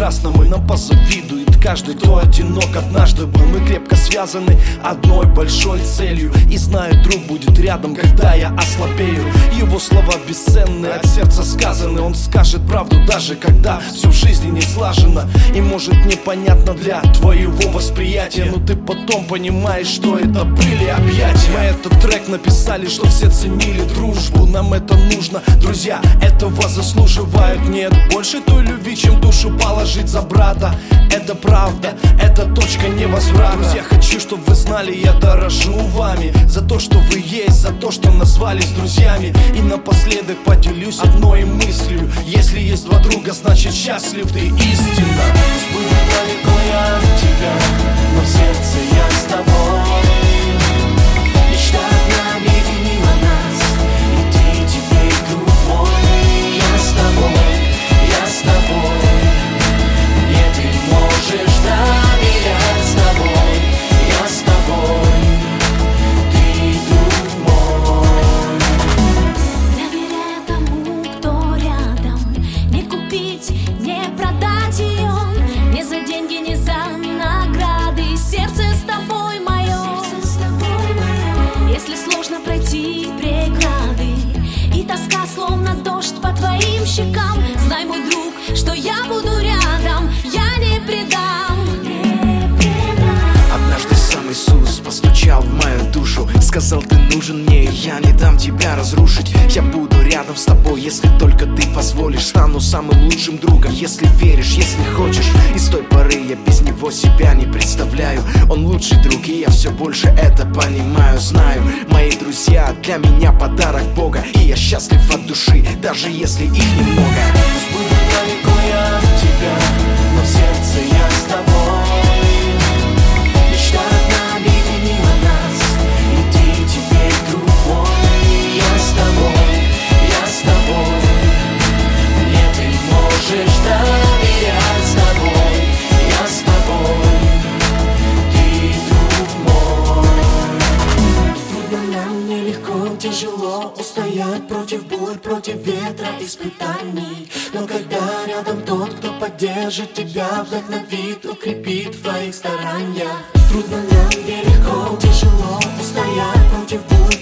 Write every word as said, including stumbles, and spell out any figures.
прекрасном, и нам позавидует каждый, кто одинок однажды был. Мы крепко связаны одной большой целью, и знаю, друг будет рядом, когда я ослабею. Его слова бесценны, от сердца сказаны. Он скажет правду, даже когда все в жизни не слажено и может непонятно для твоего восприятия, но ты потом понимаешь, что это были объятия. Мы этот трек написали, что все ценили дружбу. Нам это нужно, друзья, этого заслуживают. Нет больше той любви, чем душу положить за брата. Это правда, это точка невозврата. Друзья, хочу, чтобы вы знали, я дорожу вами за то, что вы есть, за то, что назвались друзьями. И напоследок поделюсь одной мыслью: если есть два друга, значит счастлив ты истинно. Пусть будет далеко я от тебя, но в сердце я с тобой. Мечта одна объединила нас, и ты теперь друг мой. Я с тобой, я с тобой. Мне ты можешь доверять, с тобой, я с тобой. Ты друг мой. Доверяя тому, кто рядом, не купить, не продать ее, не за деньги, не за награды. Сердце с тобой мое. Если сложно пройти преграды и тоска словно дождь по твоим щекам, знай, мой друг, что я буду рядом, я не предам, не предам. Однажды сам Иисус постучал в мою душу, сказал: ты нужен мне, и я не дам тебя разрушить. Я буду рядом с тобой, если только ты позволишь. Стану самым лучшим другом, если веришь, если хочешь. И с той поры я без него себя не представляю. Он лучший друг, и я все больше это понимаю. Знаю, мои друзья для меня подарок Бога, и я счастлив от души, даже если их немного. Пусть будет далеко я от тебя, но в сердце я с тобой. Мечта одна объединила нас, и ты теперь друг мой. Я с тобой, я с тобой. Мне ты можешь доверять, с тобой, я с тобой. Ты друг мой. Трудно нам, нелегко, тяжело устоять против бурь, против ветра, испытаний. Но когда рядом тот, кто поддержит тебя, вдохновит, укрепит в твоих стараниях. Трудно нам, нелегко, тяжело устоять против бурь,